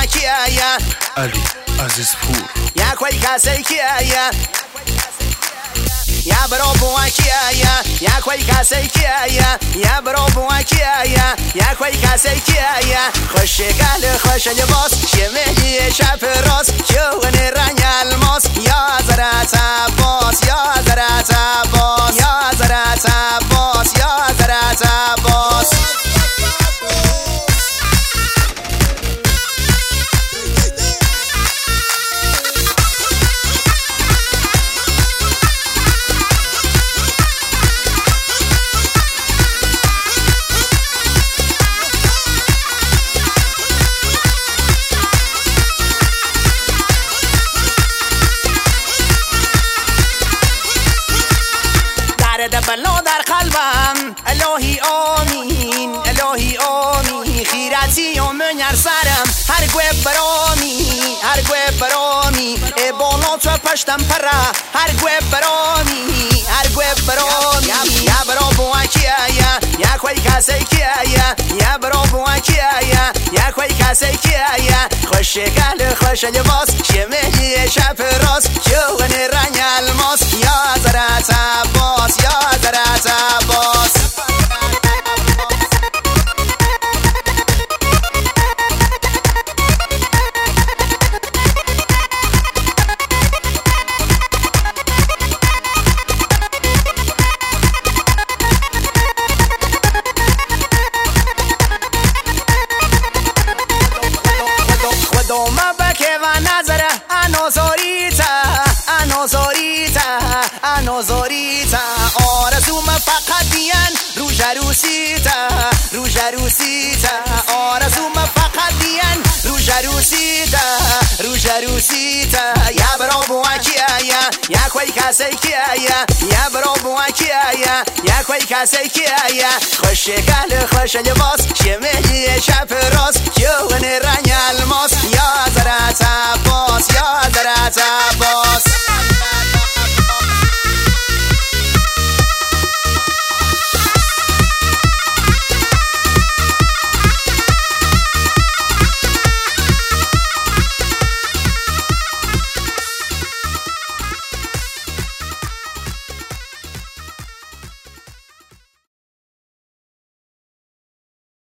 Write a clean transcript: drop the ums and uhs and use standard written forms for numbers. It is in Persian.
کیه علی عزیز پور یا کوی کسی کیه یا برو بوا کیه یا کوی کسی کیه یا برو بوا کیه یا کوی کسی کیه خوش گل خوش لباس شملی شب راست جوان رنگ الماس یا زرت عباس یا زرت عباس یا زرت عباس یا زرت عباس بلا در قلبم الهی آمین الهی آمین خیرتی و منیر سرم هر گوه برامی هر گوه برامی ای بالا تو پشتم پره هر گوه برامی هر گوه برامی یا برا بوا کیه یا کوی کسی کیه یا برا بوا کیه یا کوی کسی کیه خوش گل خوش لباس شملی شب راست جوان رنگ الماس یا زرت عباس یا زرت عباس خودم بکه و نظره انوزاریتا آرزوم فقط بیان رو جروسیتا آرزوم فقط بیان رو جروسیتا یا برا بوا کیه یا کوی کسی کیه یا برا بوا کیه یا کوی کسی کیه خوش گل خوش لباس شملی شب راست جوان رنگ الماس یا زرت عباس یا زرت عباس